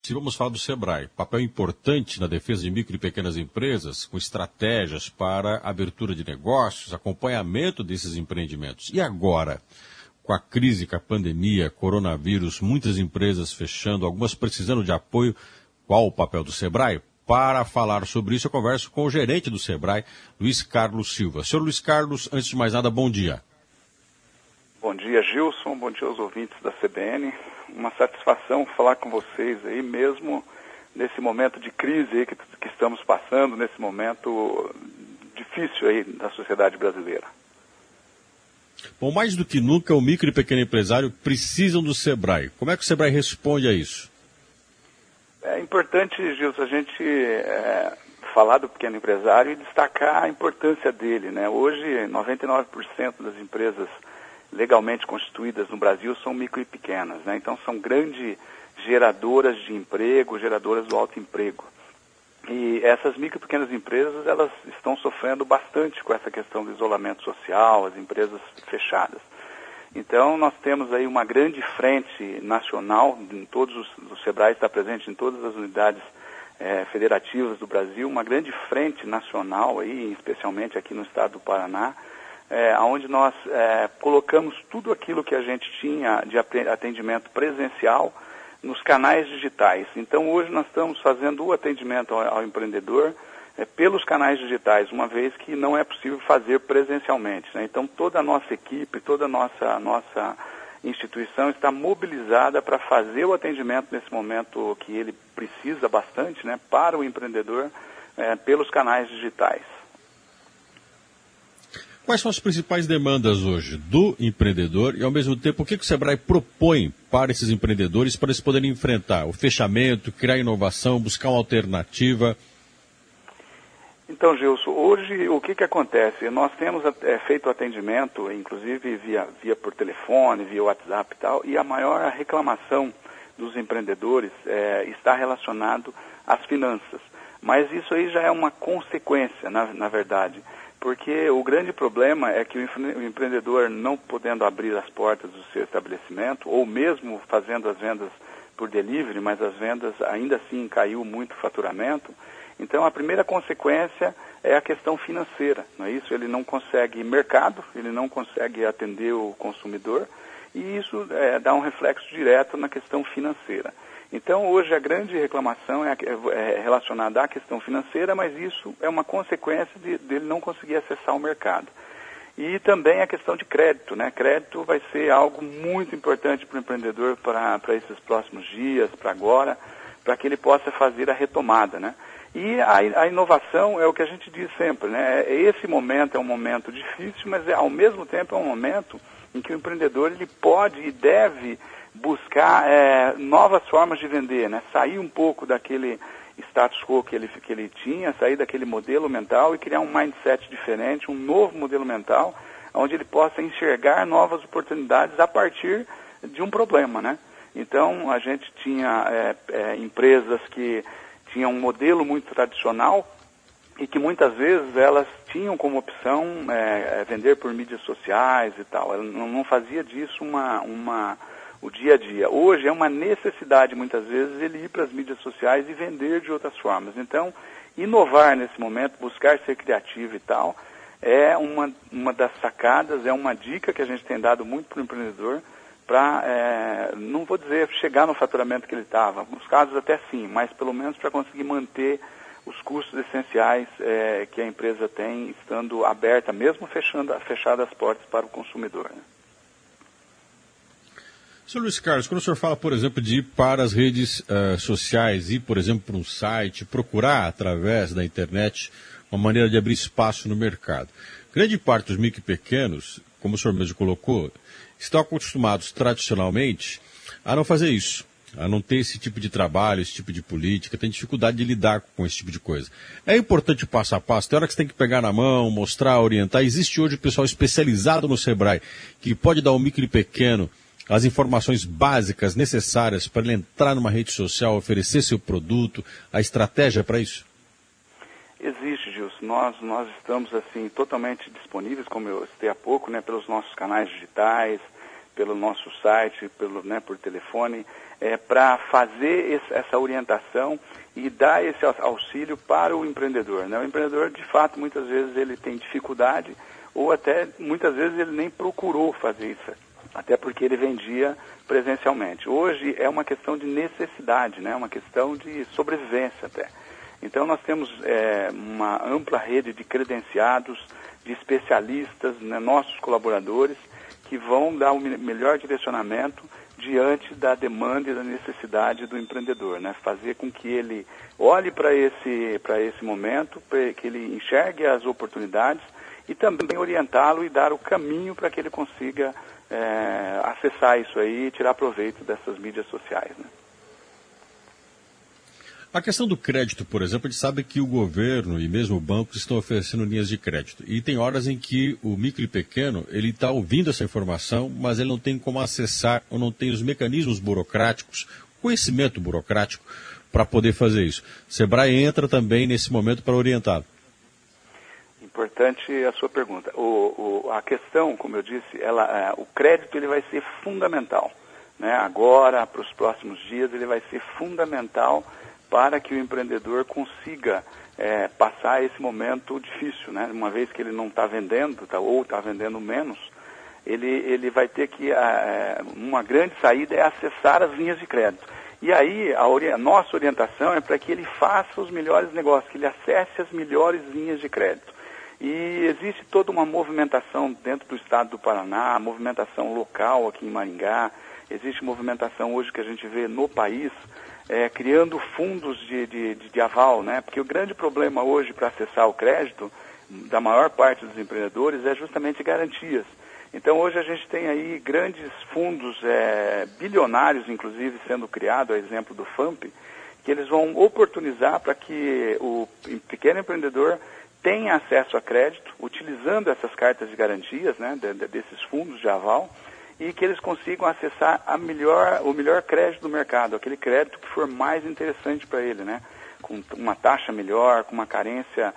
e vamos falar do Sebrae. Papel importante na defesa de micro e pequenas empresas, com estratégias para abertura de negócios, acompanhamento desses empreendimentos. E agora, com a crise, com a pandemia, coronavírus, muitas empresas fechando, algumas precisando de apoio, qual o papel do Sebrae? Para falar sobre isso, eu converso com o gerente do Sebrae, Luiz Carlos Silva. Senhor Luiz Carlos, antes de mais nada, bom dia. Bom dia, Gilson. Bom dia aos ouvintes da CBN. Uma satisfação falar com vocês aí, mesmo nesse momento de crise aí que estamos passando, nesse momento difícil aí da sociedade brasileira. Bom, mais do que nunca, o micro e pequeno empresário precisam do Sebrae. Como é que o Sebrae responde a isso? É importante, Gilson, a gente falar do pequeno empresário e destacar a importância dele, né? Hoje, 99% das empresas legalmente constituídas no Brasil são micro e pequenas, né? Então são grandes geradoras de emprego, geradoras do autoemprego. E essas micro e pequenas empresas, elas estão sofrendo bastante com essa questão do isolamento social, as empresas fechadas. Então nós temos aí uma grande frente nacional, o Sebrae está presente em todas as unidades federativas do Brasil, uma grande frente nacional, aí, especialmente aqui no estado do Paraná, onde nós colocamos tudo aquilo que a gente tinha de atendimento presencial nos canais digitais. Então hoje nós estamos fazendo o atendimento ao empreendedor pelos canais digitais, uma vez que não é possível fazer presencialmente, né? Então toda a nossa equipe, toda a nossa instituição está mobilizada para fazer o atendimento nesse momento que ele precisa bastante, né, para o empreendedor pelos canais digitais. Quais são as principais demandas hoje do empreendedor e, ao mesmo tempo, o que o Sebrae propõe para esses empreendedores para eles poderem enfrentar o fechamento, criar inovação, buscar uma alternativa? Então, Gilson, hoje o que acontece? Nós temos feito atendimento, inclusive via por telefone, via WhatsApp e tal, e a maior reclamação dos empreendedores está relacionado às finanças. Mas isso aí já é uma consequência, na verdade, porque o grande problema é que o empreendedor, não podendo abrir as portas do seu estabelecimento, ou mesmo fazendo as vendas por delivery, mas as vendas ainda assim caiu muito o faturamento. Então, a primeira consequência é a questão financeira, não é isso? Ele não consegue mercado, ele não consegue atender o consumidor, e isso dá um reflexo direto na questão financeira. Então, hoje, a grande reclamação é relacionada à questão financeira, mas isso é uma consequência dele não conseguir acessar o mercado. E também a questão de crédito, né? Crédito vai ser algo muito importante para o empreendedor para esses próximos dias, para agora, para que ele possa fazer a retomada, né? E a inovação é o que a gente diz sempre, né? Esse momento é um momento difícil, mas ao mesmo tempo é um momento em que o empreendedor ele pode e deve buscar novas formas de vender, né? Sair um pouco daquele status quo que ele tinha, sair daquele modelo mental e criar um mindset diferente, um novo modelo mental, onde ele possa enxergar novas oportunidades a partir de um problema, né? Então, a gente tinha empresas que tinham um modelo muito tradicional e que muitas vezes elas tinham como opção vender por mídias sociais e tal. Ela não fazia disso o dia a dia. Hoje é uma necessidade, muitas vezes, ele ir para as mídias sociais e vender de outras formas. Então, inovar nesse momento, buscar ser criativo e tal, é uma das sacadas, é uma dica que a gente tem dado muito para o empreendedor, para, não vou dizer chegar no faturamento que ele estava, nos casos até sim, mas pelo menos para conseguir manter os custos essenciais que a empresa tem, estando aberta, mesmo fechadas as portas para o consumidor, né? Sr. Luiz Carlos, quando o senhor fala, por exemplo, de ir para as redes sociais, ir, por exemplo, para um site, procurar através da internet uma maneira de abrir espaço no mercado. Grande parte dos micro e pequenos, como o senhor mesmo colocou, estão acostumados tradicionalmente a não fazer isso, a não ter esse tipo de trabalho, esse tipo de política, tem dificuldade de lidar com esse tipo de coisa. É importante o passo a passo, tem hora que você tem que pegar na mão, mostrar, orientar. Existe hoje o pessoal especializado no Sebrae que pode dar ao micro e pequeno as informações básicas necessárias para ele entrar numa rede social, oferecer seu produto, a estratégia para isso? Existe, Gilson. Nós estamos assim totalmente disponíveis, como eu citei há pouco, né, pelos nossos canais digitais, pelo nosso site, por telefone. para fazer essa orientação e dar esse auxílio para o empreendedor, né? O empreendedor, de fato, muitas vezes ele tem dificuldade ou até muitas vezes ele nem procurou fazer isso, até porque ele vendia presencialmente. Hoje é uma questão de necessidade, né? Uma questão de sobrevivência até. Então nós temos uma ampla rede de credenciados, de especialistas, né, nossos colaboradores, que vão dar o melhor direcionamento diante da demanda e da necessidade do empreendedor, né? Fazer com que ele olhe para esse momento, que ele enxergue as oportunidades e também orientá-lo e dar o caminho para que ele consiga acessar isso aí e tirar proveito dessas mídias sociais, né? A questão do crédito, por exemplo, a gente sabe que o governo e mesmo o banco estão oferecendo linhas de crédito. E tem horas em que o micro e pequeno, ele está ouvindo essa informação, mas ele não tem como acessar ou não tem os mecanismos burocráticos, conhecimento burocrático, para poder fazer isso. O Sebrae entra também nesse momento para orientá-lo. Importante a sua pergunta. A questão, como eu disse, o crédito ele vai ser fundamental, né? Agora, para os próximos dias, ele vai ser fundamental para que o empreendedor consiga passar esse momento difícil, né? Uma vez que ele não está vendendo, ou está vendendo menos, ele vai ter que, uma grande saída é acessar as linhas de crédito. E aí, a nossa orientação é para que ele faça os melhores negócios, que ele acesse as melhores linhas de crédito. E existe toda uma movimentação dentro do estado do Paraná, movimentação local aqui em Maringá, existe movimentação hoje que a gente vê no país, criando fundos de aval, né? Porque o grande problema hoje para acessar o crédito da maior parte dos empreendedores é justamente garantias. Então hoje a gente tem aí grandes fundos bilionários, inclusive, sendo criados, a exemplo do FAMP, que eles vão oportunizar para que o pequeno empreendedor tenha acesso a crédito, utilizando essas cartas de garantias, né, desses fundos de aval, e que eles consigam acessar o melhor crédito do mercado, aquele crédito que for mais interessante para ele, né? Com uma taxa melhor, com uma carência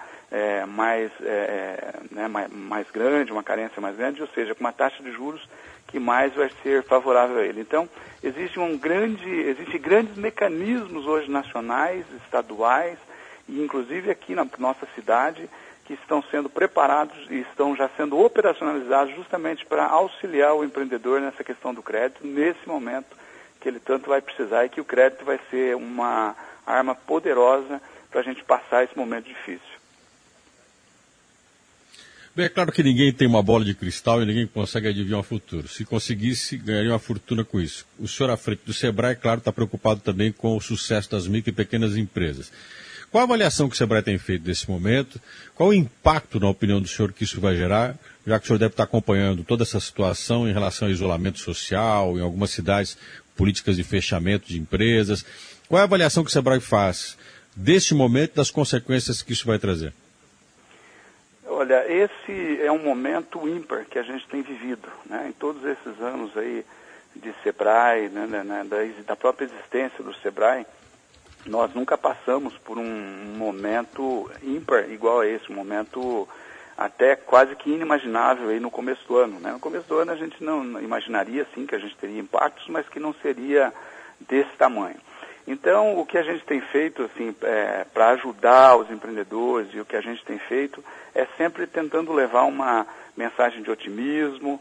mais grande, uma carência mais grande, ou seja, com uma taxa de juros que mais vai ser favorável a ele. Então, existem grandes mecanismos hoje nacionais, estaduais, e inclusive aqui na nossa cidade, que estão sendo preparados e estão já sendo operacionalizados justamente para auxiliar o empreendedor nessa questão do crédito, nesse momento que ele tanto vai precisar, e que o crédito vai ser uma arma poderosa para a gente passar esse momento difícil. Bem, é claro que ninguém tem uma bola de cristal e ninguém consegue adivinhar o futuro. Se conseguisse, ganharia uma fortuna com isso. O senhor, à frente do Sebrae, claro, está preocupado também com o sucesso das micro e pequenas empresas. Qual a avaliação que o Sebrae tem feito nesse momento? Qual o impacto, na opinião do senhor, que isso vai gerar? Já que o senhor deve estar acompanhando toda essa situação em relação ao isolamento social, em algumas cidades, políticas de fechamento de empresas. Qual é a avaliação que o Sebrae faz deste momento e das consequências que isso vai trazer? Olha, esse é um momento ímpar que a gente tem vivido, né? Em todos esses anos aí de Sebrae, né, da própria existência do Sebrae, nós nunca passamos por um momento ímpar igual a esse, um momento até quase que inimaginável aí no começo do ano, né? No começo do ano a gente não imaginaria, sim, que a gente teria impactos, mas que não seria desse tamanho. Então, o que a gente tem feito, assim, para ajudar os empreendedores, e o que a gente tem feito é sempre tentando levar uma mensagem de otimismo,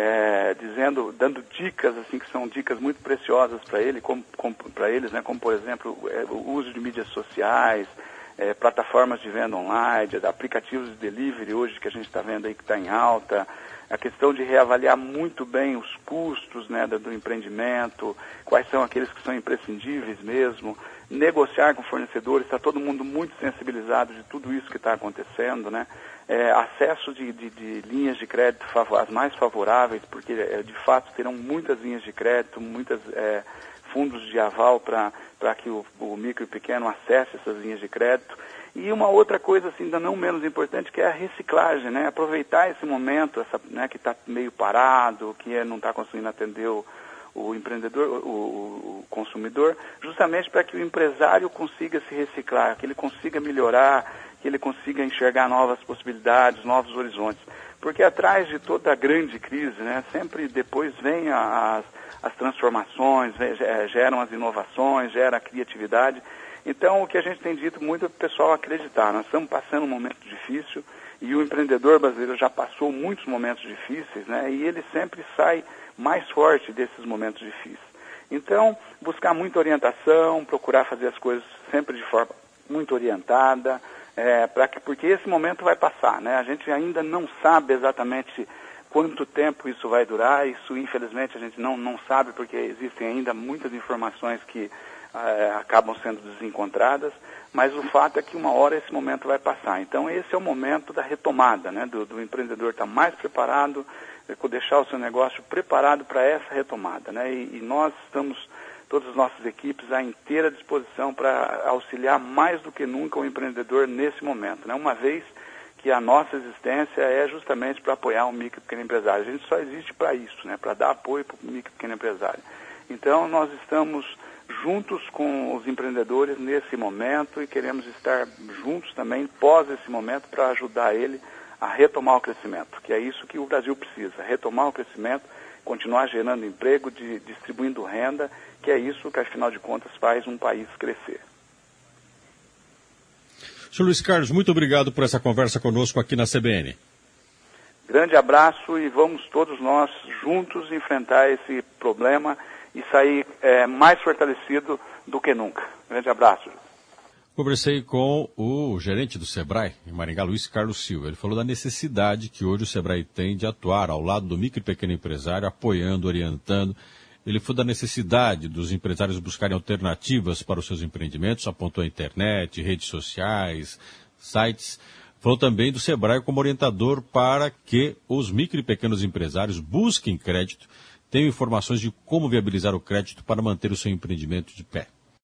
dando dicas, assim, que são dicas muito preciosas para eles, né, como, por exemplo, o uso de mídias sociais, plataformas de venda online, aplicativos de delivery hoje que a gente está vendo aí que está em alta, a questão de reavaliar muito bem os custos, né, do empreendimento, quais são aqueles que são imprescindíveis mesmo, negociar com fornecedores, está todo mundo muito sensibilizado de tudo isso que está acontecendo, né? Acesso de linhas de crédito as mais favoráveis, porque de fato terão muitas linhas de crédito, muitos fundos de aval para que o micro e pequeno acesse essas linhas de crédito. E uma outra coisa, assim, ainda não menos importante, que é a reciclagem, né? Aproveitar esse momento, né, que está meio parado, que não está conseguindo atender o empreendedor, o consumidor, justamente para que o empresário consiga se reciclar, que ele consiga melhorar, que ele consiga enxergar novas possibilidades, novos horizontes. Porque atrás de toda a grande crise, né, sempre depois vem as as transformações, geram as inovações, gera a criatividade. Então, o que a gente tem dito muito é para o pessoal acreditar. Nós estamos passando um momento difícil e o empreendedor brasileiro já passou muitos momentos difíceis, né? E ele sempre sai mais forte desses momentos difíceis. Então, buscar muita orientação, procurar fazer as coisas sempre de forma muito orientada, porque esse momento vai passar, né? A gente ainda não sabe exatamente quanto tempo isso vai durar. Isso, infelizmente, a gente não sabe, porque existem ainda muitas informações que acabam sendo desencontradas, mas o fato é que uma hora esse momento vai passar. Então esse é o momento da retomada, né, do empreendedor estar mais preparado, deixar o seu negócio preparado para essa retomada, né, e nós estamos, todas as nossas equipes, à inteira disposição para auxiliar mais do que nunca o empreendedor nesse momento, né, uma vez que a nossa existência é justamente para apoiar o micro e pequeno empresário. A gente só existe para isso, né, para dar apoio para o micro e pequeno empresário. Então nós estamos juntos com os empreendedores nesse momento e queremos estar juntos também pós esse momento para ajudar ele a retomar o crescimento, que é isso que o Brasil precisa, retomar o crescimento, continuar gerando emprego, distribuindo renda, que é isso que, afinal de contas, faz um país crescer. Sr. Luiz Carlos, muito obrigado por essa conversa conosco aqui na CBN. Grande abraço e vamos todos nós juntos enfrentar esse problema e sair mais fortalecido do que nunca. Grande abraço. Conversei com o gerente do Sebrae, em Maringá, Luiz Carlos Silva. Ele falou da necessidade que hoje o Sebrae tem de atuar ao lado do micro e pequeno empresário, apoiando, orientando. Ele falou da necessidade dos empresários buscarem alternativas para os seus empreendimentos, apontou a internet, redes sociais, sites. Falou também do Sebrae como orientador para que os micro e pequenos empresários busquem crédito, tenham informações de como viabilizar o crédito para manter o seu empreendimento de pé.